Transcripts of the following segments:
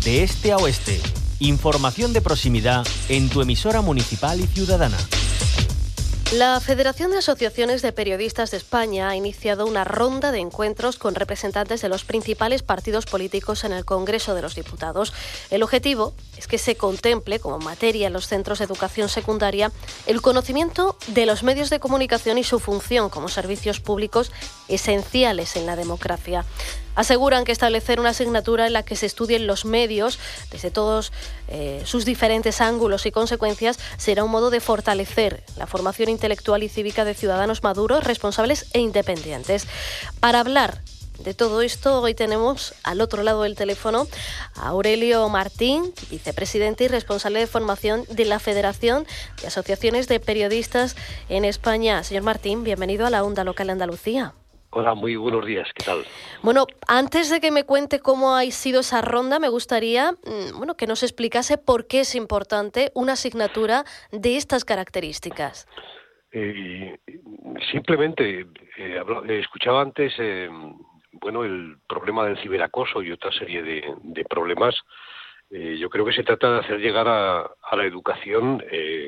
de este a oeste. Información de proximidad en tu emisora municipal y ciudadana. La Federación de Asociaciones de Periodistas de España ha iniciado una ronda de encuentros con representantes de los principales partidos políticos en el Congreso de los Diputados. El objetivo es que se contemple como materia en los centros de educación secundaria el conocimiento de los medios de comunicación y su función como servicios públicos esenciales en la democracia. Aseguran que establecer una asignatura en la que se estudien los medios desde todos sus diferentes ángulos y consecuencias será un modo de fortalecer la formación intelectual y cívica de ciudadanos maduros, responsables e independientes. Para hablar de todo esto, hoy tenemos al otro lado del teléfono a Aurelio Martín, vicepresidente y responsable de formación de la Federación de Asociaciones de Periodistas en España. Señor Martín, bienvenido a la Onda Local de Andalucía. Hola, muy buenos días, ¿qué tal? Bueno, antes de que me cuente cómo ha sido esa ronda, me gustaría que nos explicase por qué es importante una asignatura de estas características. Simplemente, escuchaba antes el problema del ciberacoso y otra serie de problemas. Yo creo que se trata de hacer llegar a la educación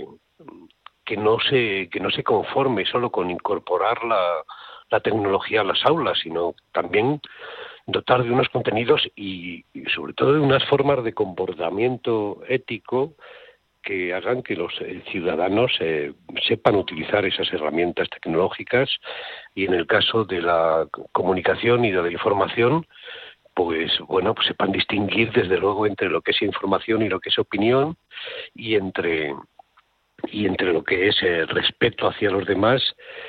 que no se conforme solo con incorporar la tecnología a las aulas, sino también dotar de unos contenidos y sobre todo de unas formas de comportamiento ético que hagan que los ciudadanos sepan utilizar esas herramientas tecnológicas y en el caso de la comunicación y de la información, pues sepan distinguir desde luego entre lo que es información y lo que es opinión y entre lo que es respeto hacia los demás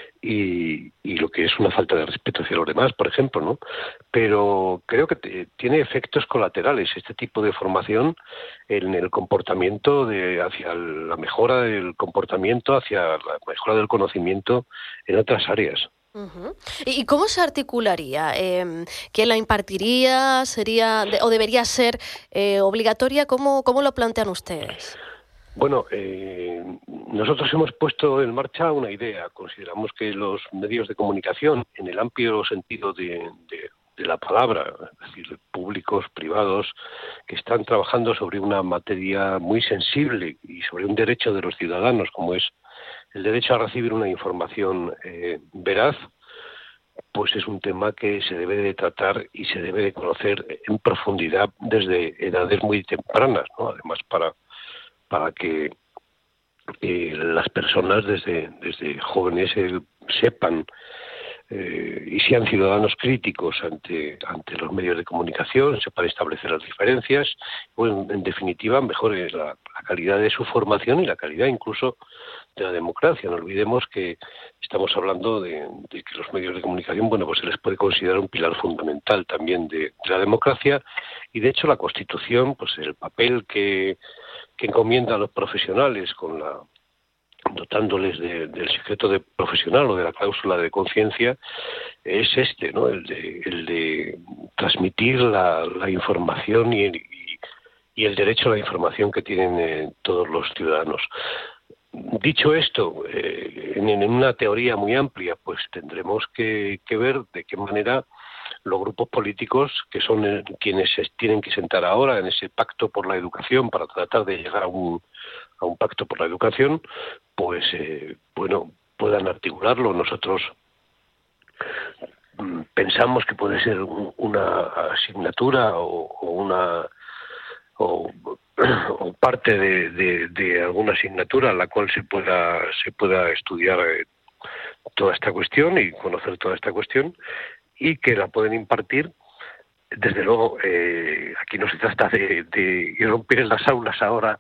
y lo que es una falta de respeto hacia los demás, por ejemplo, ¿no? Pero creo que tiene efectos colaterales este tipo de formación en el comportamiento hacia la mejora del comportamiento, hacia la mejora del conocimiento en otras áreas. Uh-huh. ¿Y cómo se articularía? ¿Quién la impartiría? ¿Sería o debería ser obligatoria? ¿Cómo lo plantean ustedes? Bueno, nosotros hemos puesto en marcha una idea. Consideramos que los medios de comunicación, en el amplio sentido de la palabra, es decir, públicos, privados, que están trabajando sobre una materia muy sensible y sobre un derecho de los ciudadanos, como es el derecho a recibir una información veraz, pues es un tema que se debe de tratar y se debe de conocer en profundidad desde edades muy tempranas, ¿no? Además, para que las personas desde jóvenes sepan y sean ciudadanos críticos ante los medios de comunicación, sepan establecer las diferencias, en definitiva mejore la calidad de su formación y la calidad incluso de la democracia. No olvidemos que estamos hablando de que los medios de comunicación, se les puede considerar un pilar fundamental también de la democracia y de hecho la Constitución, pues el papel que encomienda a los profesionales dotándoles del secreto de profesional o de la cláusula de conciencia es ¿no? El de transmitir la información y el derecho a la información que tienen todos los ciudadanos. Dicho esto, en una teoría muy amplia, pues tendremos que ver de qué manera los grupos políticos, que son quienes se tienen que sentar ahora en ese pacto por la educación para tratar de llegar a un pacto por la educación, pues puedan articularlo. Nosotros pensamos que puede ser una asignatura o parte de alguna asignatura en la cual se pueda estudiar toda esta cuestión y conocer toda esta cuestión y que la pueden impartir. Desde luego, aquí no se trata de irrumpir en las aulas ahora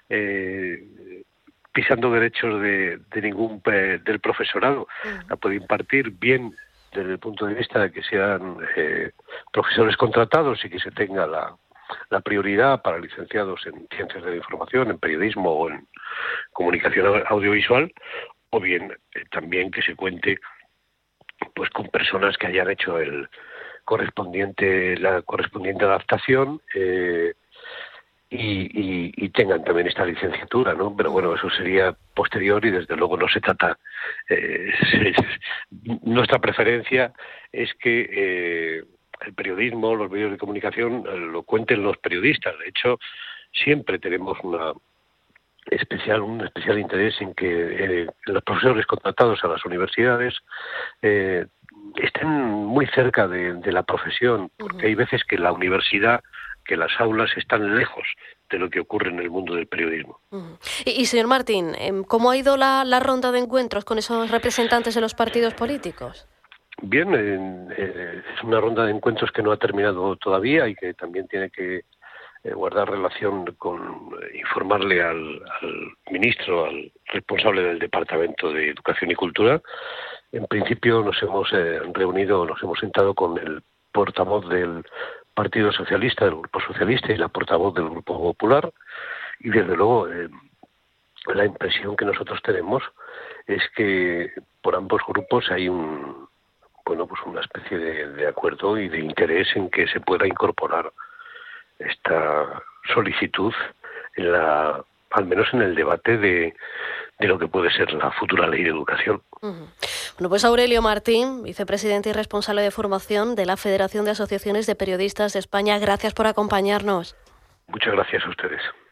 pisando derechos de ningún del profesorado. La puede impartir bien desde el punto de vista de que sean profesores contratados y que se tenga la prioridad para licenciados en ciencias de la información, en periodismo o en comunicación audiovisual, o bien también que se cuente pues con personas que hayan hecho la correspondiente adaptación y tengan también esta licenciatura, ¿no? Pero eso sería posterior y desde luego no se trata. Nuestra preferencia es que el periodismo, los medios de comunicación, lo cuenten los periodistas. De hecho, siempre tenemos un especial interés en que los profesores contratados a las universidades estén muy cerca de la profesión, porque hay veces que la universidad, que las aulas están lejos de lo que ocurre en el mundo del periodismo. Y señor Martín, ¿cómo ha ido la ronda de encuentros con esos representantes de los partidos políticos? Bien, es una ronda de encuentros que no ha terminado todavía y que también tiene que guardar relación con informarle al ministro, al responsable del Departamento de Educación y Cultura. En principio nos hemos sentado con el portavoz del Partido Socialista, del Grupo Socialista, y la portavoz del Grupo Popular, y desde luego la impresión que nosotros tenemos es que por ambos grupos hay una especie de acuerdo y de interés en que se pueda incorporar esta solicitud al menos en el debate de lo que puede ser la futura ley de educación. Bueno, pues Aurelio Martín, vicepresidente y responsable de formación de la Federación de Asociaciones de Periodistas de España, gracias por acompañarnos. Muchas gracias a ustedes.